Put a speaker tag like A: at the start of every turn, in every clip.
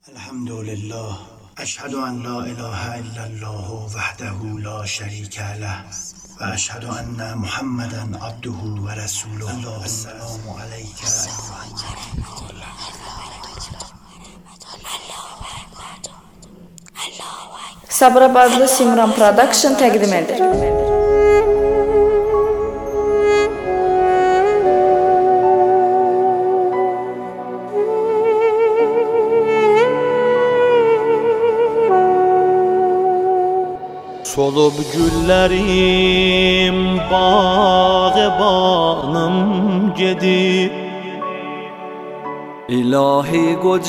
A: الحمد لله أشهد أن لا إله إلا الله وحده لا شريك له وأشهد أن محمدا عبده ورسوله السلام عليك
B: Sabirabadlı Simran Production təqdim edir.
C: Solub güllərim, bağbanım gedir. İlahi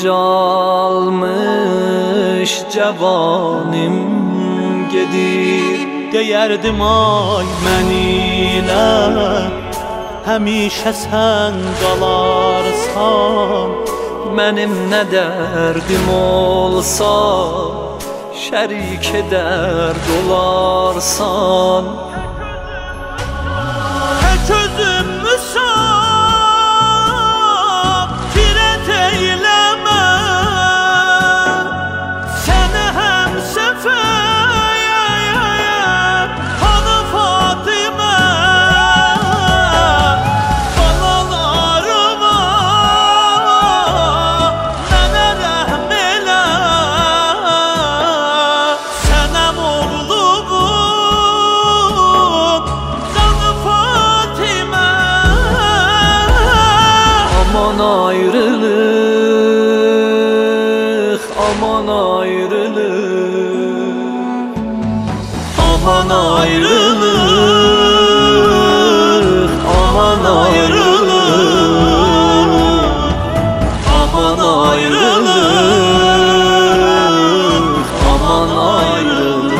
C: qocalmış cavanım gedir. Deyərdim ay mənilə, həmişə sən qalarsan. Mənim nə dərdim olsa, şərik dərd olarsan. Tək özümü saf, tirət eyləmə, səni həm səfəyəm, hanı Fatimə, balalarıma, mənə rəhm elə. Aman ayrılık, aman ayrılık, aman ayrılık, aman ayrılık, aman ayrılık, aman ayrılık.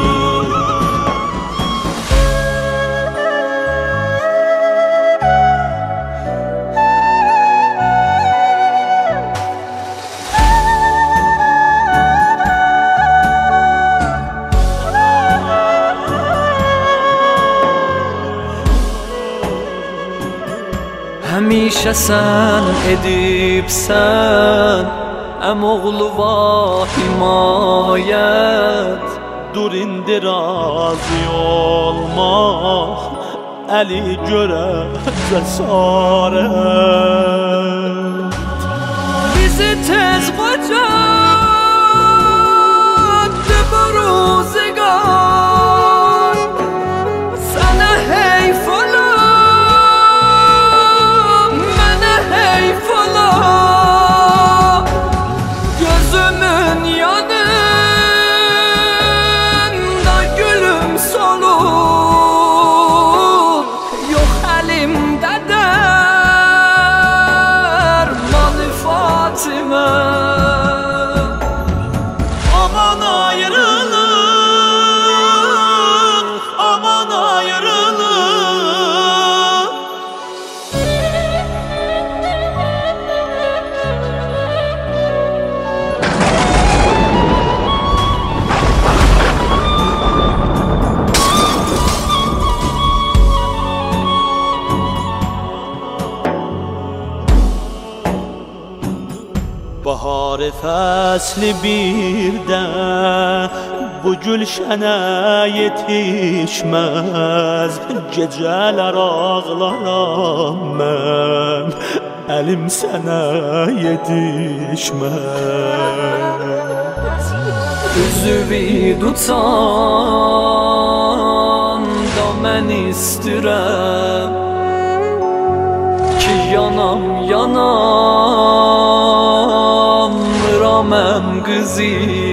C: Həmişə sən edibsən, əmoğlu va himayət. Dur indi razı olmaq, əli görə cəsarət. Bizi tez qocadı bu ruzigar, sənə heyf olar. Gözümün yanında gülüm solur, yok elimde dermanı Fatıma. Aman ayrılık, aman ayrılık. Bahar fəsli birdən bu gülşənə yetişməz. Gecələr ağlaram mən, əlim sənə yetişməz. Üzüvi tutan da mən istəyirəm ki yanam yanam Raməm qızı